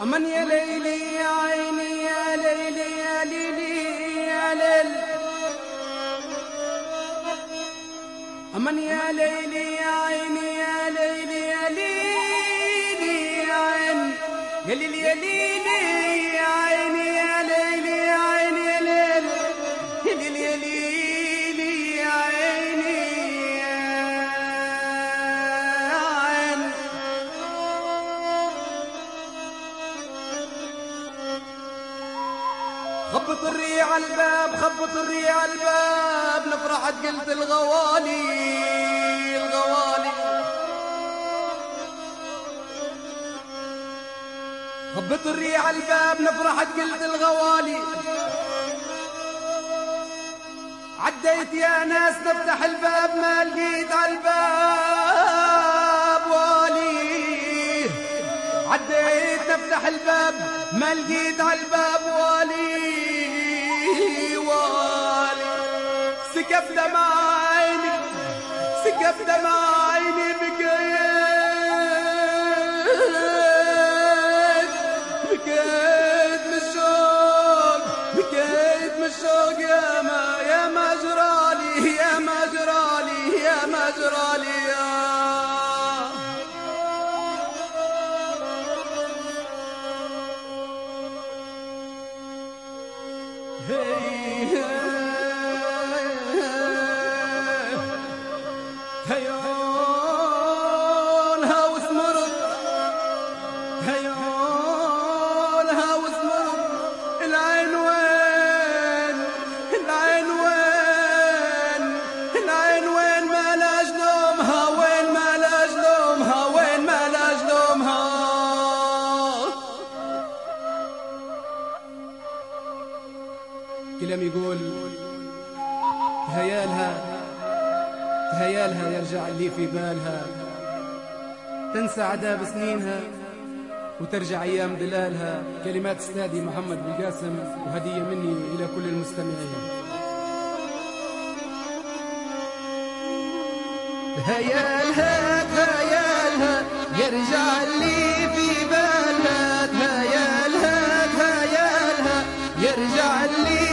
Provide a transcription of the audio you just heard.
أمن يا ليلي يا عيني يا ليلي يا ليلي يا ليل، أمن يا ليلي يا عيني يا ليلي يا ليلي يا عين يا ليلي يا ليلي يا عيني يا ليلي يا عيني يا ليل يا ليلي يا ليلي يا عيني يا عين. خبط الريح على الباب خبط الريح على الباب نفرحت قلت الغوالي الغوالي. خبط الريح على الباب نفرحت قلت الغوالي. عديت يا ناس نفتح الباب ما لقيت على الباب والي. عديت نفتح الباب ما لقيت على الباب والي والي. سكب دمع عيني سكب دمع عيني بكيت من الشوق بكيت من الشوق يا ما جرالي يا ما جرالي يا ما جرالي يا هيونها واسمرت هيونها واسمرت. العين وين العين وين العين وين ما لاش لومها وين ما لاش لومها وين ما لاش لومها. كلام يقول تهيالها تهيالها يرجع اللي في بالها، تنسى عذاب سنينها وترجع أيام دلالها. كلمات أستاذي محمد بالقاسم وهدية مني إلى كل المستمعين. تهيالها تهيالها يرجع اللي في بالها. تهيالها تهيالها يرجع اللي